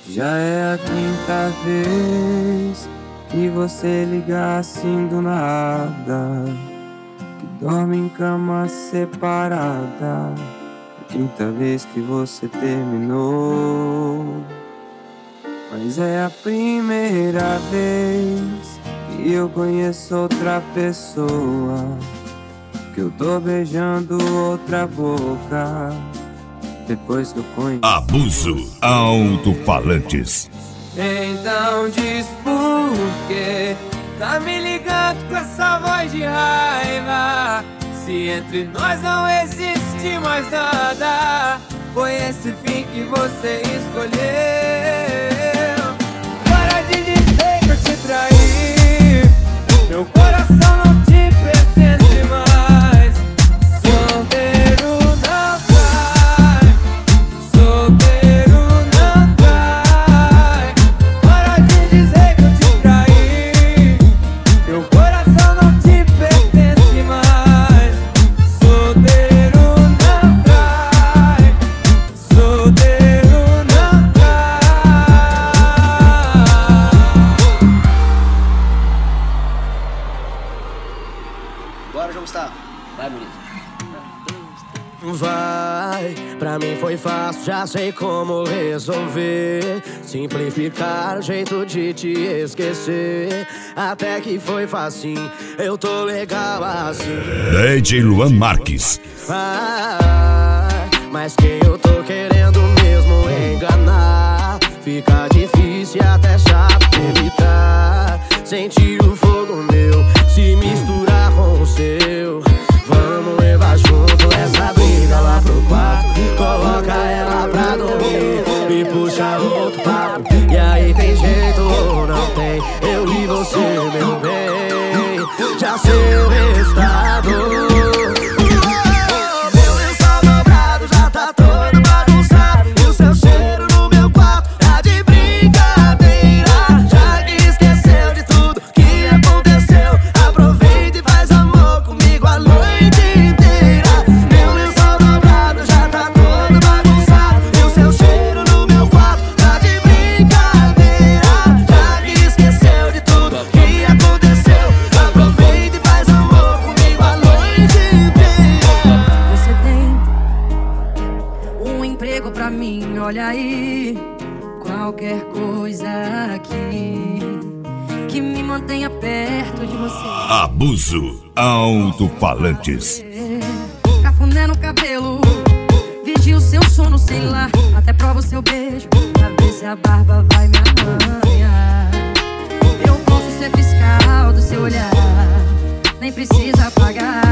Já é a quinta vez que você liga assim do nada, que dorme em cama separada. A quinta vez que você terminou. Mas é a primeira vez que eu conheço outra pessoa, que eu tô beijando outra boca depois que eu conheço. Abuso Alto-Falantes. Então diz por que tá me ligando com essa voz de raiva, se entre nós não existe mais nada. Foi esse fim que você escolheu. Para de dizer que eu te traí, meu coração não te pertence mais. Solteiro não vai, solteiro não vai. Para de dizer que eu te traí, meu coração não te pertence mais. Solteiro não vai, solteiro não vai. Bora, João Gustavo. Vai, bonito. Vai, pra mim foi fácil, já sei como resolver. Simplificar o jeito de te esquecer. Até que foi facinho, eu tô legal assim. DJ Luan Marques. Mas quem eu tô querendo mesmo enganar, fica difícil e até chato evitar. Sentir o fogo meu se misturar com o seu. Vamos levar junto essa briga lá pro quarto, coloca ela pra dormir e puxa outro papo. E aí tem jeito ou não tem? Eu e você, meu bem, já sei o resultado. Meu lençol dobrado já tá todo bagunçado, e o seu cheiro no meu quarto tá de brincadeira. Já que esqueceu de tudo que aconteceu, aproveita e faz amor comigo a noite inteira. Meu lençol dobrado já tá todo bagunçado, e o seu cheiro no meu quarto tá de brincadeira. Já que esqueceu de tudo que aconteceu, aproveita e faz amor comigo a noite inteira. Você tem um emprego pra mim, olha aí. Qualquer coisa aqui que me mantenha perto de você. Abuso Alto-Falantes. Cafuné no cabelo, vigia o seu sono, sei lá. Até prova o seu beijo, pra ver se a barba vai me arranhar. Eu posso ser fiscal do seu olhar, nem precisa pagar.